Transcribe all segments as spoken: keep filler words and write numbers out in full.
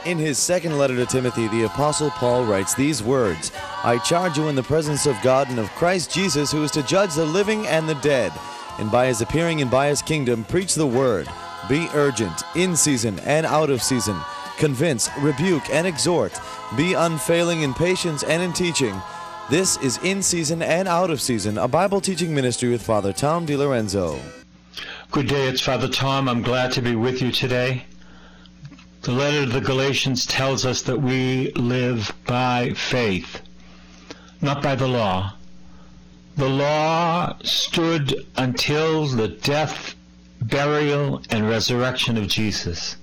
In his second letter to Timothy, the Apostle Paul writes these words, I charge you in the presence of God and of Christ Jesus, who is to judge the living and the dead, and by his appearing and by his kingdom, preach the word. Be urgent, in season and out of season. Convince, rebuke, and exhort. Be unfailing in patience and in teaching. This is In Season and Out of Season, a Bible teaching ministry with Father Tom DiLorenzo. Good day, it's Father Tom. I'm glad to be with you today. The letter to the Galatians tells us that we live by faith, not by the law. The law stood until the death, burial, and resurrection of Jesus.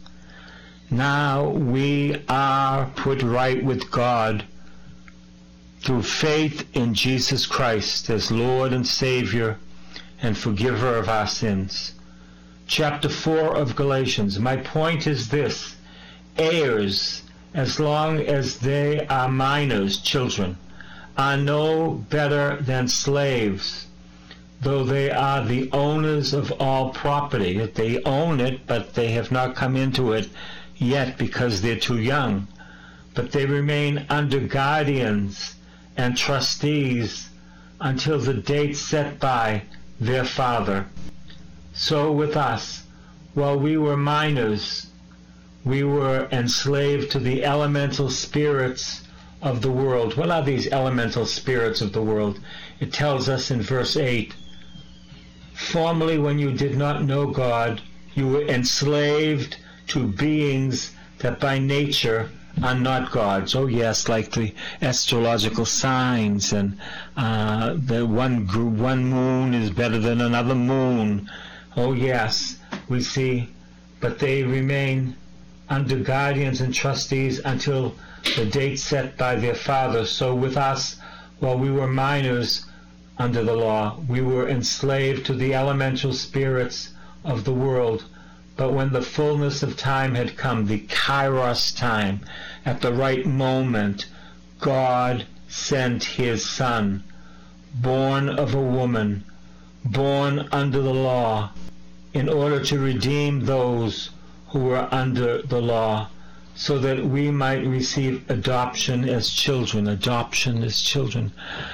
Now we are put right with God through faith in Jesus Christ as Lord and Savior and forgiver of our sins. Chapter four of Galatians. My point is this. Heirs, as long as they are minors, children, are no better than slaves, though they are the owners of all property. They own it, but they have not come into it yet because they're too young. But they remain under guardians and trustees until the date set by their father. So with us, while we were minors, we were enslaved to the elemental spirits of the world. What are these elemental spirits of the world? It tells us in verse eight, formerly when you did not know God, you were enslaved to beings that by nature are not gods. Oh yes, like the astrological signs, and uh, the one one moon is better than another moon. Oh yes, we see, but they remain under guardians and trustees until the date set by their father. So with us, while we were minors under the law, we were enslaved to the elemental spirits of the world. But when the fullness of time had come, the kairos time, at the right moment, God sent his Son, born of a woman, born under the law, in order to redeem those who were under the law, so that we might receive adoption as children, adoption as children.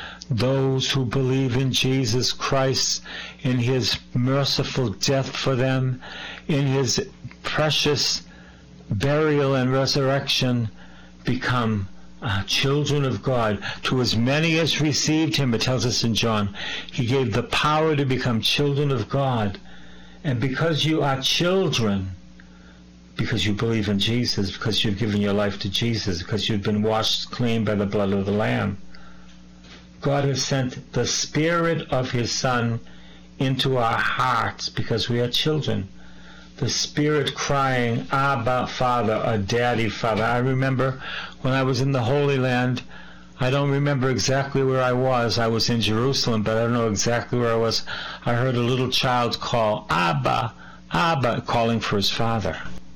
Those who believe in Jesus Christ, in his merciful death for them, in his precious burial and resurrection, become uh, children of God. To as many as received him, it tells us in John, he gave the power to become children of God. And because you are children, because you believe in Jesus, because you've given your life to Jesus, because you've been washed clean by the blood of the Lamb, God has sent the Spirit of his Son into our hearts because we are children. The Spirit crying, Abba, Father, or Daddy, Father. I remember when I was in the Holy Land, I don't remember exactly where I was. I was in Jerusalem, but I don't know exactly where I was. I heard a little child call, Abba, Abba, calling for his father.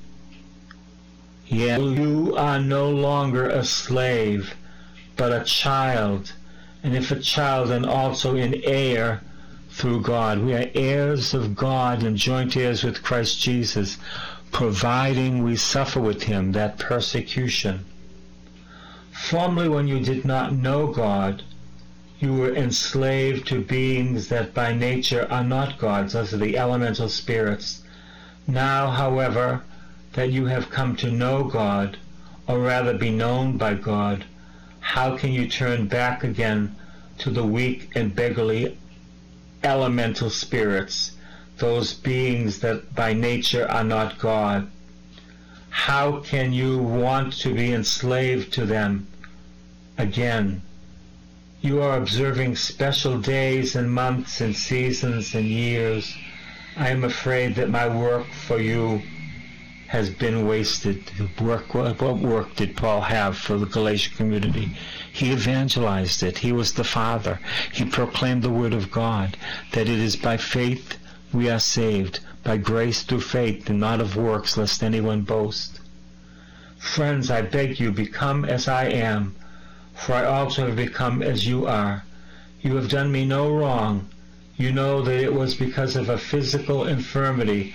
Yeah, you are no longer a slave, but a child. And if a child, then also an heir through God. We are heirs of God and joint heirs with Christ Jesus, providing we suffer with him that persecution. Formerly, when you did not know God, you were enslaved to beings that by nature are not gods. Those are the elemental spirits. Now, however, that you have come to know God, or rather be known by God, how can you turn back again to the weak and beggarly elemental spirits, those beings that by nature are not God? How can you want to be enslaved to them again? You are observing special days and months and seasons and years. I am afraid that my work for you has been wasted. Work, what work did Paul have for the Galatian community? He evangelized it. He was the Father. He proclaimed the Word of God, that it is by faith we are saved, by grace through faith, and not of works, lest anyone boast. Friends, I beg you, become as I am, for I also have become as you are. You have done me no wrong. You know that it was because of a physical infirmity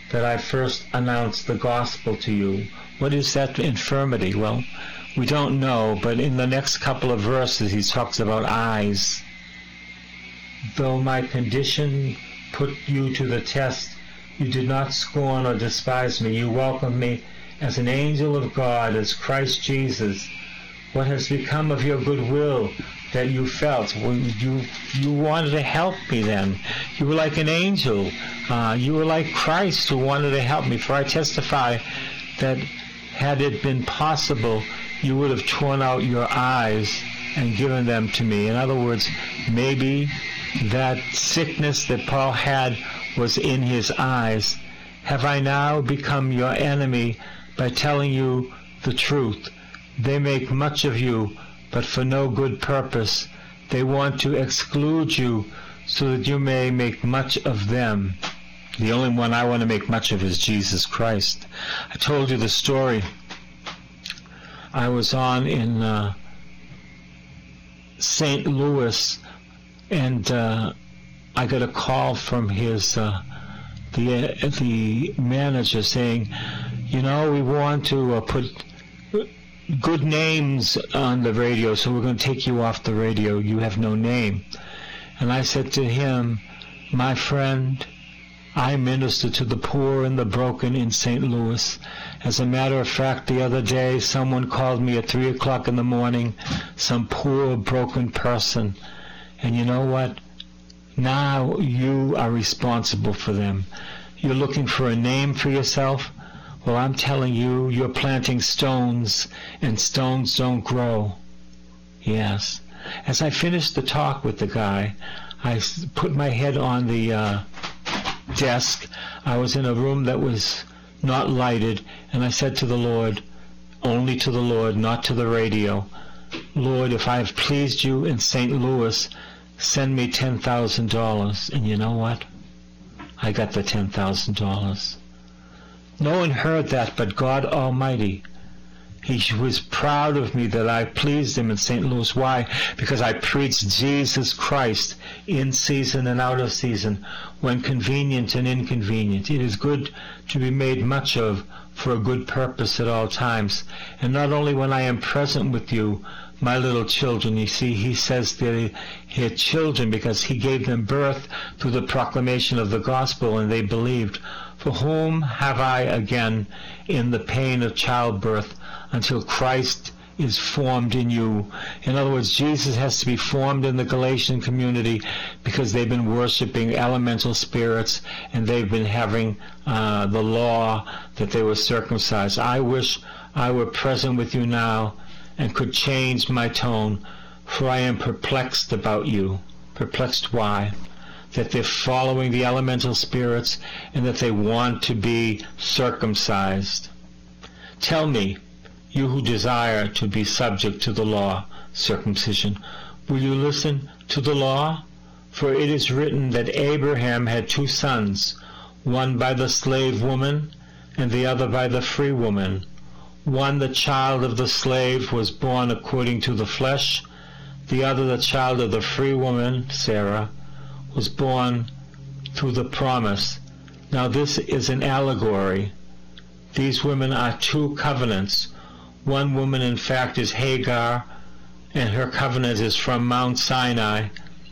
that I first announced the gospel to you. What is that infirmity? Well, we don't know, but in the next couple of verses he talks about eyes. Though my condition put you to the test, you did not scorn or despise me. You welcomed me as an angel of God, as Christ Jesus. What has become of your goodwill that you felt? Well, you you wanted to help me then. You were like an angel. Uh, you were like Christ who wanted to help me. For I testify that had it been possible, you would have torn out your eyes and given them to me. In other words, maybe that sickness that Paul had was in his eyes. Have I now become your enemy by telling you the truth? They make much of you, but for no good purpose. They want to exclude you so that you may make much of them. The only one I want to make much of is Jesus Christ. I told you the story. I was on in uh, Saint Louis, and uh, I got a call from his uh, the uh, the manager saying, you know, we want to uh, put good names on the radio, so we're going to take you off the radio. You have no name. And I said to him, my friend, I minister to the poor and the broken in Saint Louis. As a matter of fact, the other day, someone called me at three o'clock in the morning, some poor, broken person. And you know what? Now you are responsible for them. You're looking for a name for yourself? Well, I'm telling you, you're planting stones, and stones don't grow. Yes. As I finished the talk with the guy, I put my head on the uh, desk. I was in a room that was not lighted, and I said to the Lord, only to the Lord, not to the radio, Lord, if I have pleased you in Saint Louis, send me ten thousand dollars. And you know what? I got the ten thousand dollars. No one heard that but God Almighty. He was proud of me that I pleased him in Saint Louis. Why? Because I preached Jesus Christ in season and out of season, when convenient and inconvenient. It is good to be made much of for a good purpose at all times. And not only when I am present with you, my little children. You see, he says that he had children because he gave them birth through the proclamation of the gospel, and they believed. For whom have I again in the pain of childbirth until Christ is formed in you? In other words, Jesus has to be formed in the Galatian community because they've been worshiping elemental spirits, and they've been having uh, the law that they were circumcised. I wish I were present with you now and could change my tone, for I am perplexed about you. Perplexed why? That they're following the elemental spirits and that they want to be circumcised. Tell me, you who desire to be subject to the law, circumcision, will you listen to the law? For it is written that Abraham had two sons, one by the slave woman and the other by the free woman. One, the child of the slave, was born according to the flesh. The other, the child of the free woman, Sarah, was born through the promise. Now this is an allegory. These women are two covenants. One woman, in fact, is Hagar, and her covenant is from Mount Sinai,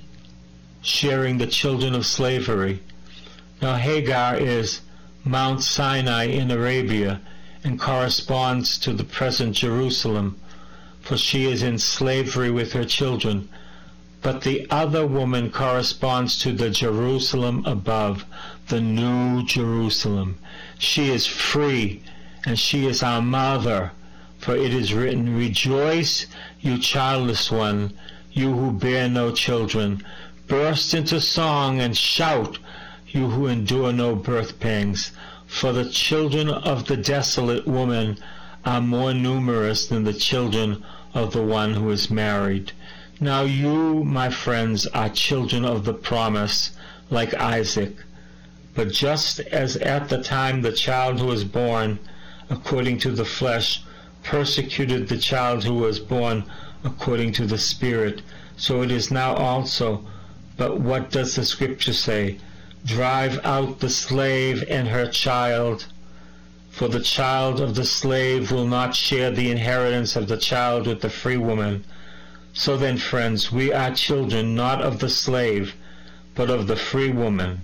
sharing the children of slavery. Now Hagar is Mount Sinai in Arabia, and corresponds to the present Jerusalem, for she is in slavery with her children. But the other woman corresponds to the Jerusalem above, the new Jerusalem. She is free, and she is our mother, for it is written, Rejoice, you childless one, you who bear no children. Burst into song and shout, you who endure no birth pangs. For the children of the desolate woman are more numerous than the children of the one who is married. Now you, my friends, are children of the promise, like Isaac. But just as at the time the child who was born according to the flesh persecuted the child who was born according to the Spirit, so it is now also. But what does the Scripture say? drive out the slave and her child, for the child of the slave will not share the inheritance of the child with the free woman. So then, friends, we are children not of the slave, but of the free woman,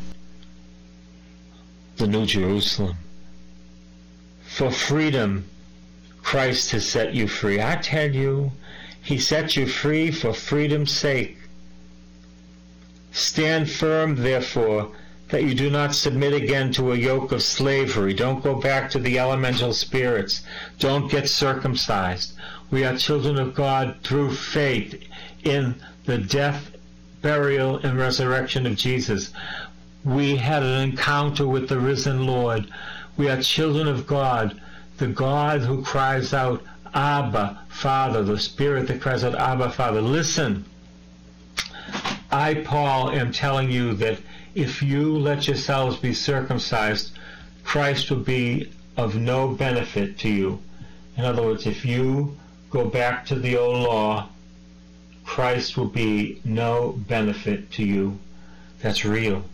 the New Jerusalem. For freedom, Christ has set you free. I tell you, he set you free for freedom's sake. Stand firm, therefore, that you do not submit again to a yoke of slavery. Don't go back to the elemental spirits. Don't get circumcised. We are children of God through faith in the death, burial, and resurrection of Jesus. We had an encounter with the risen Lord. We are children of God, the God who cries out, Abba, Father, the Spirit that cries out, Abba, Father. Listen, I, Paul, am telling you that if you let yourselves be circumcised, Christ will be of no benefit to you. In other words, if you go back to the old law, Christ will be no benefit to you. That's real.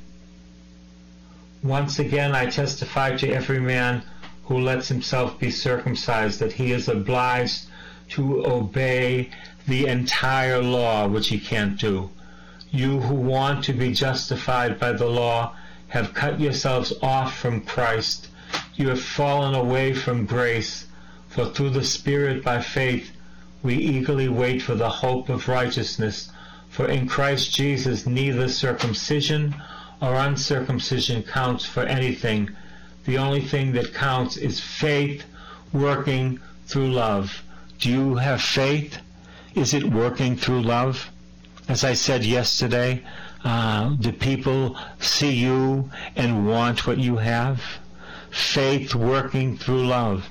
Once again, I testify to every man who lets himself be circumcised that he is obliged to obey the entire law, which he can't do. You who want to be justified by the law have cut yourselves off from Christ. You have fallen away from grace, for through the Spirit by faith we eagerly wait for the hope of righteousness. For in Christ Jesus neither circumcision or uncircumcision counts for anything. The only thing that counts is faith working through love. Do you have faith? Is it working through love? As I said yesterday, uh, do people see you and want what you have? Faith working through love.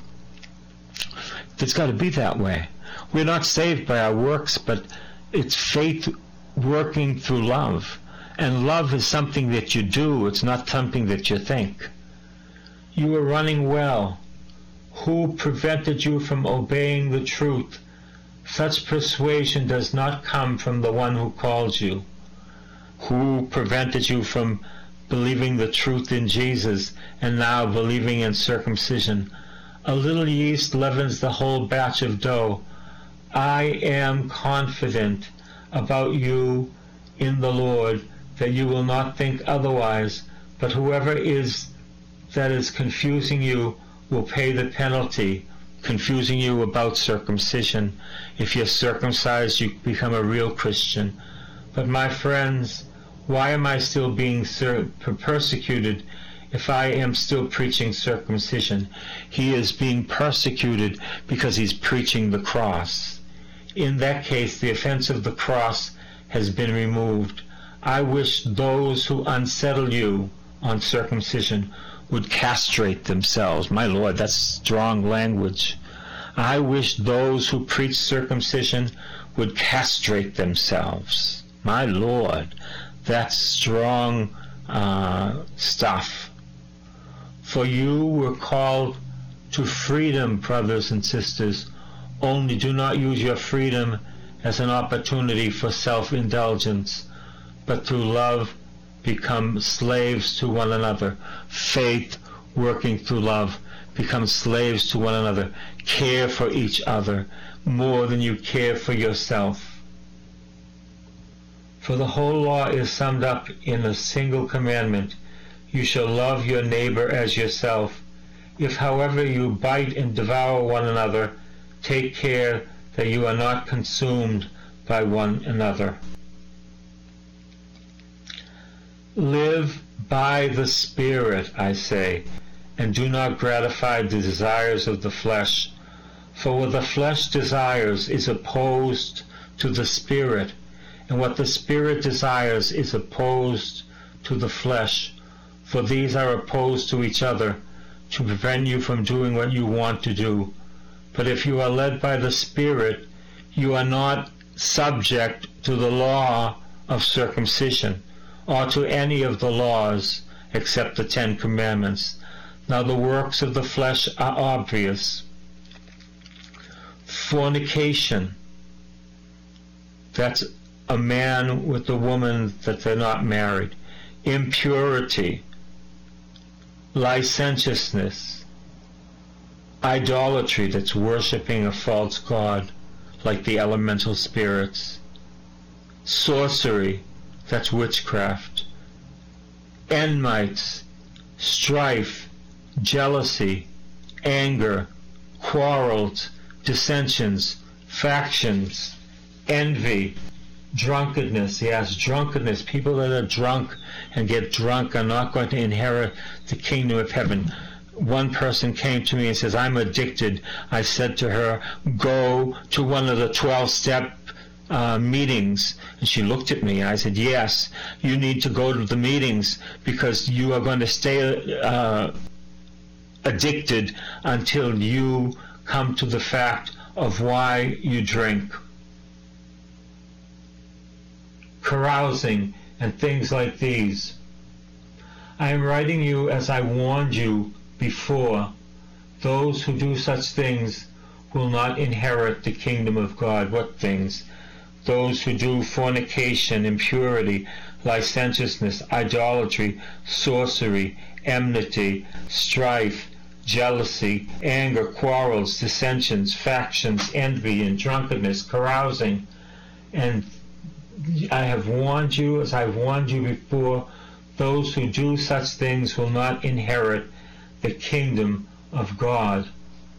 It's got to be that way. We're not saved by our works, but it's faith working through love. And love is something that you do. It's not something that you think. You are running well. Who prevented you from obeying the truth? Such persuasion does not come from the one who calls you. Who prevented you from believing the truth in Jesus and now believing in circumcision? A little yeast leavens the whole batch of dough. I am confident about you in the Lord that you will not think otherwise, but whoever is that is confusing you will pay the penalty, confusing you about circumcision. If you're circumcised, you become a real Christian. But my friends, why am I still being persecuted if I am still preaching circumcision? He is being persecuted because he's preaching the cross. In that case, the offense of the cross has been removed. I wish those who unsettle you on circumcision would castrate themselves. My Lord, that's strong language. I wish those who preach circumcision would castrate themselves. My Lord, that's strong uh, stuff. For you were called to freedom, brothers and sisters. Only do not use your freedom as an opportunity for self-indulgence, but through love become slaves to one another. Faith working through love. Become slaves to one another. Care for each other more than you care for yourself. For the whole law is summed up in a single commandment. You shall love your neighbor as yourself. If, however, you bite and devour one another, take care that you are not consumed by one another. Live by the Spirit, I say, and do not gratify the desires of the flesh. For what the flesh desires is opposed to the Spirit, and what the Spirit desires is opposed to the flesh. For these are opposed to each other, to prevent you from doing what you want to do. But if you are led by the Spirit, you are not subject to the law of circumcision, or to any of the laws except the Ten Commandments. Now the works of the flesh are obvious. Fornication. That's a man with a woman that they're not married. impurity, licentiousness, idolatry, that's worshiping a false god like the elemental spirits, sorcery, that's witchcraft, enmites, strife, jealousy, anger, quarrels, dissensions, factions, envy, drunkenness. Yes, drunkenness. People that are drunk and get drunk are not going to inherit the kingdom of heaven. One person came to me and says, I'm addicted. I said to her, go to one of the twelve-step uh, meetings. And she looked at me. I said, yes, you need to go to the meetings because you are going to stay uh, addicted until you come to the fact of why you drink. Carousing and things like these. I am writing you as I warned you before. Those who do such things will not inherit the kingdom of God. What things? Those who do fornication, impurity, licentiousness, idolatry, sorcery, enmity, strife, jealousy, anger, quarrels, dissensions, factions, envy, and drunkenness, carousing. And I have warned you, as I've warned you before, those who do such things will not inherit the kingdom of God.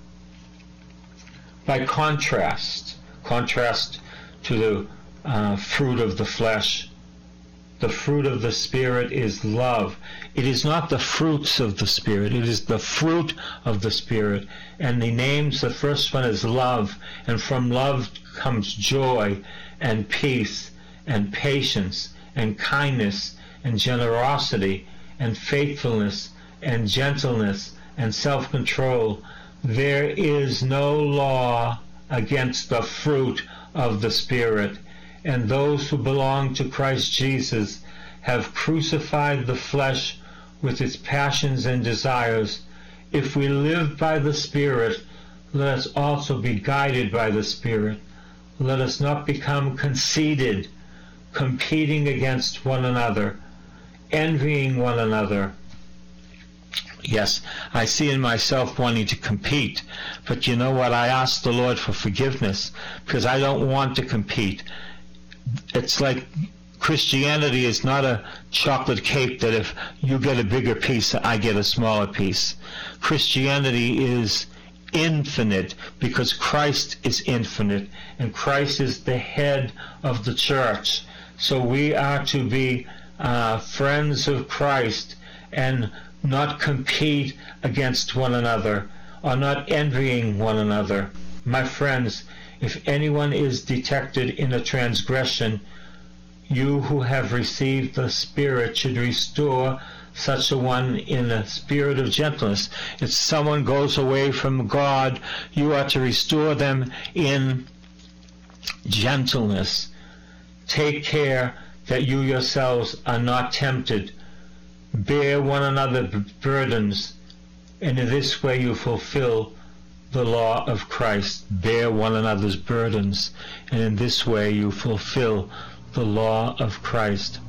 By contrast, contrast to the uh, fruit of the flesh, the fruit of the Spirit is love. It is not the fruits of the Spirit, it is the fruit of the Spirit. And he names the first one as love, and from love comes joy and peace and patience and kindness and generosity and faithfulness and gentleness and self-control. There is no law against the fruit of the Spirit, and those who belong to Christ Jesus have crucified the flesh with its passions and desires. If we live by the Spirit, let us also be guided by the Spirit. Let us not become conceited, competing against one another, envying one another. Yes, I see in myself wanting to compete, but you know what? I ask the Lord for forgiveness because I don't want to compete. It's like Christianity is not a chocolate cake that if you get a bigger piece, I get a smaller piece. Christianity is infinite because Christ is infinite, and Christ is the head of the church. So we are to be uh, friends of Christ and not compete against one another or not envying one another. My friends, if anyone is detected in a transgression, you who have received the Spirit should restore such a one in a spirit of gentleness. If someone goes away from God, you are to restore them in gentleness. Take care that you yourselves are not tempted. Bear one another's burdens, and in this way you fulfill the law of Christ. Bear one another's burdens, and in this way you fulfill the law of Christ.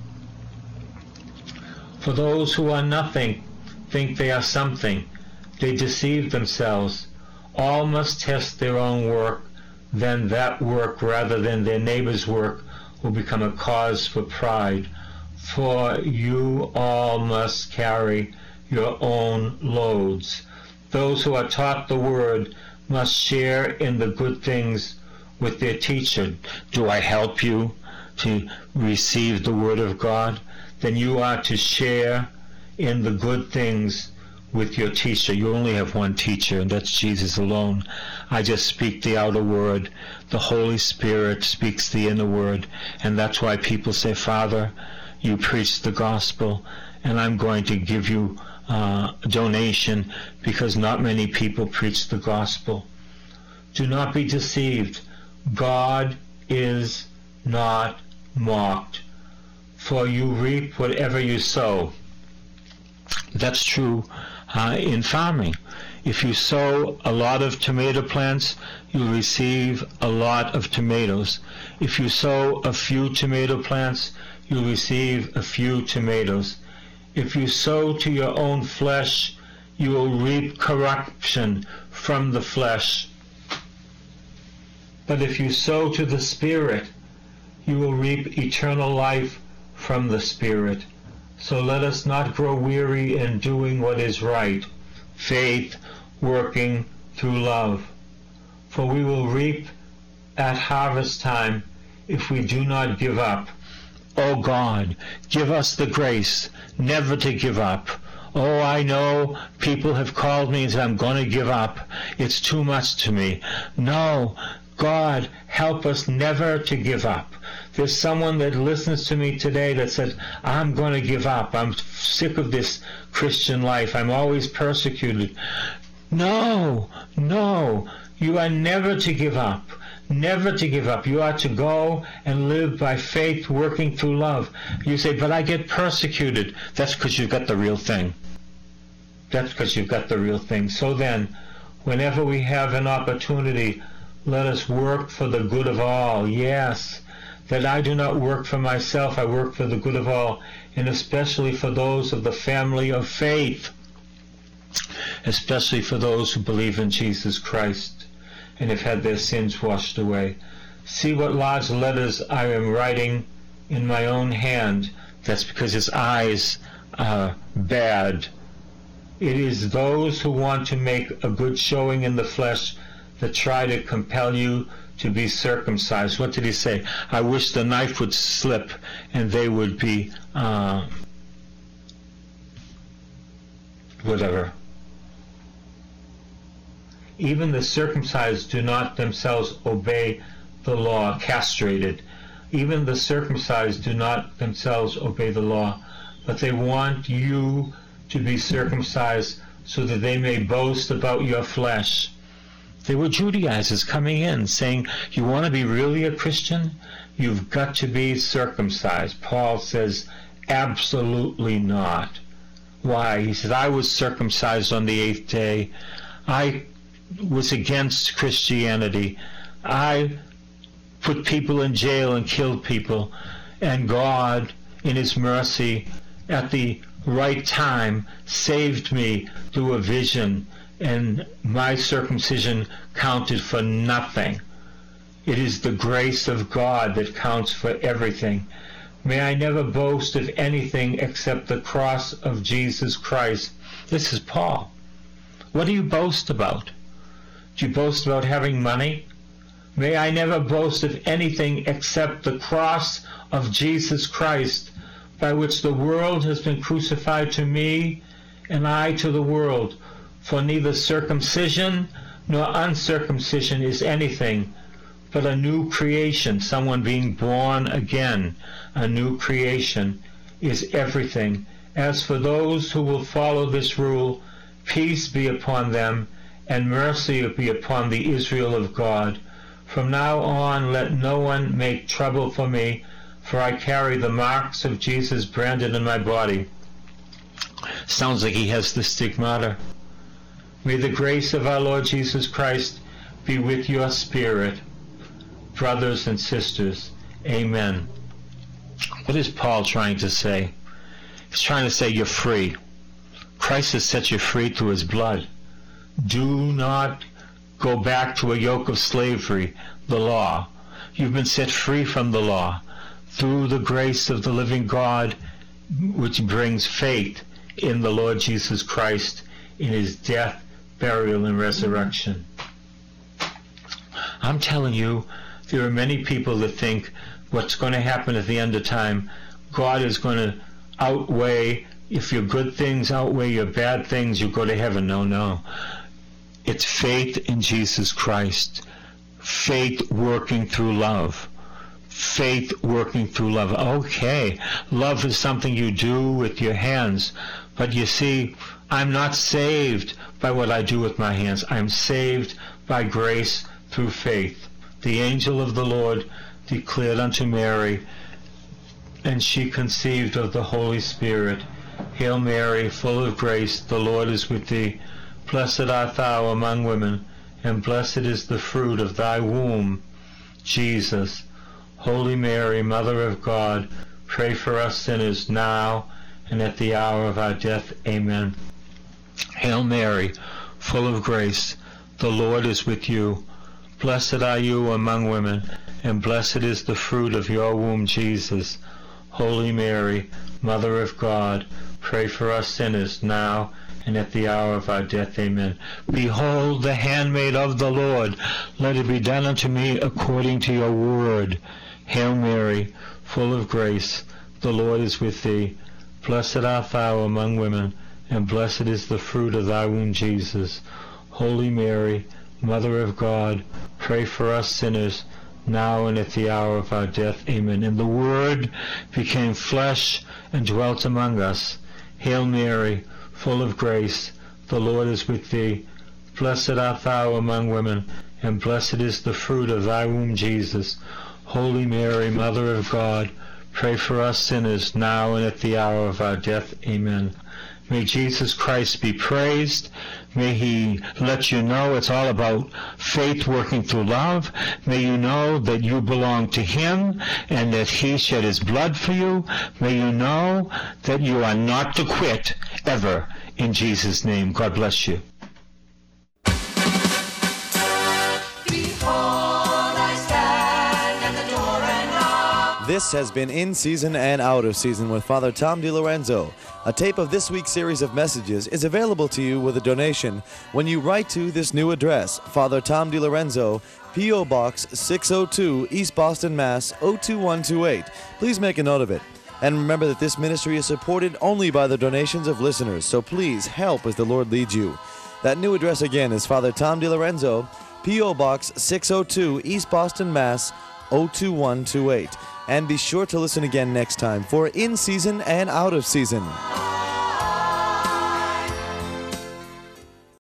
For those who are nothing think they are something. They deceive themselves. All must test their own work, then that work rather than their neighbor's work will become a cause for pride. For you all must carry your own loads. Those who are taught the word must share in the good things with their teacher. Do I help you to receive the word of God? Then you are to share in the good things with your teacher. You only have one teacher, and that's Jesus alone. I just speak the outer word. The Holy Spirit speaks the inner word, and that's why people say, Father, you preach the gospel, and I'm going to give you uh, a donation because not many people preach the gospel. Do not be deceived. God is not mocked, for you reap whatever you sow. That's true uh, in farming. If you sow a lot of tomato plants, you'll receive a lot of tomatoes. If you sow a few tomato plants, you'll receive a few tomatoes. If you sow to your own flesh, you will reap corruption from the flesh. But if you sow to the Spirit, you will reap eternal life from the Spirit. So let us not grow weary in doing what is right, faith working through love. For we will reap at harvest time if we do not give up. O God, give us the grace never to give up. Oh, I know people have called me and said, I'm going to give up. It's too much to me. No, God, help us never to give up. There's someone that listens to me today that said, I'm going to give up. I'm sick of this Christian life. I'm always persecuted. No, no, you are never to give up. Never to give up. You are to go and live by faith, working through love. You say, but I get persecuted. That's because you've got the real thing. That's because you've got the real thing. So then, whenever we have an opportunity, let us work for the good of all. Yes, that I do not work for myself, I work for the good of all, and especially for those of the family of faith, especially for those who believe in Jesus Christ and have had their sins washed away. See what large letters I am writing in my own hand. That's because his eyes are bad. It is those who want to make a good showing in the flesh that try to compel you to be circumcised. What did he say? I wish the knife would slip and they would be, uh, whatever. Even the circumcised do not themselves obey the law, castrated. Even the circumcised do not themselves obey the law, but they want you to be circumcised so that they may boast about your flesh. They were Judaizers coming in saying, you want to be really a Christian? You've got to be circumcised. Paul says, absolutely not. Why? He said, I was circumcised on the eighth day. I was against Christianity. I put people in jail and killed people. And God, in his mercy, at the right time, saved me through a vision, and my circumcision counted for nothing. It is the grace of God that counts for everything. May I never boast of anything except the cross of Jesus Christ. This is Paul. What do you boast about? Do you boast about having money? May I never boast of anything except the cross of Jesus Christ, by which the world has been crucified to me, and I to the world. For neither circumcision nor uncircumcision is anything, but a new creation, someone being born again. A new creation is everything. As for those who will follow this rule, peace be upon them, and mercy be upon the Israel of God. From now on let no one make trouble for me, for I carry the marks of Jesus branded in my body. Sounds like he has the stigmata. May the grace of our Lord Jesus Christ be with your spirit, brothers and sisters. Amen. What is Paul trying to say? He's trying to say you're free. Christ has set you free through his blood. Do not go back to a yoke of slavery, the law. You've been set free from the law through the grace of the living God, which brings faith in the Lord Jesus Christ, in his death, burial, and resurrection. I'm telling you, there are many people that think what's going to happen at the end of time, God is going to outweigh, if your good things outweigh your bad things, you go to heaven. No, no. It's faith in Jesus Christ. Faith working through love. Faith working through love. Okay, love is something you do with your hands. But you see, I'm not saved by what I do with my hands. I'm saved by grace through faith. The angel of the Lord declared unto Mary, and she conceived of the Holy Spirit. Hail Mary, full of grace, the Lord is with thee. Blessed art thou among women, and blessed is the fruit of thy womb, Jesus. Holy Mary, Mother of God, pray for us sinners now and at the hour of our death. Amen. Hail Mary, full of grace, the Lord is with you. Blessed are you among women, and blessed is the fruit of your womb, Jesus. Holy Mary, Mother of God, pray for us sinners now and at the hour of our death. Amen. Behold the handmaid of the Lord. Let it be done unto me according to your word. Hail Mary, full of grace, the Lord is with thee. Blessed art thou among women, and blessed is the fruit of thy womb, Jesus. Holy Mary, Mother of God, pray for us sinners, now and at the hour of our death. Amen. And the Word became flesh and dwelt among us. Hail Mary, full of grace, the Lord is with thee. Blessed art thou among women, and blessed is the fruit of thy womb, Jesus. Holy Mary, Mother of God, pray for us sinners, now and at the hour of our death. Amen. May Jesus Christ be praised. May he let you know it's all about faith working through love. May you know that you belong to him and that he shed his blood for you. May you know that you are not to quit ever. In Jesus' name, God bless you. This has been In Season and Out of Season with Father Tom DiLorenzo. A tape of this week's series of messages is available to you with a donation when you write to this new address, Father Tom DiLorenzo, P O. Box six oh two, East Boston, Mass. oh two one two eight. Please make a note of it. And remember that this ministry is supported only by the donations of listeners, so please help as the Lord leads you. That new address again is Father Tom DiLorenzo, P O. Box six oh two, East Boston, Mass. oh two one two eight. And be sure to listen again next time for In Season and Out of Season.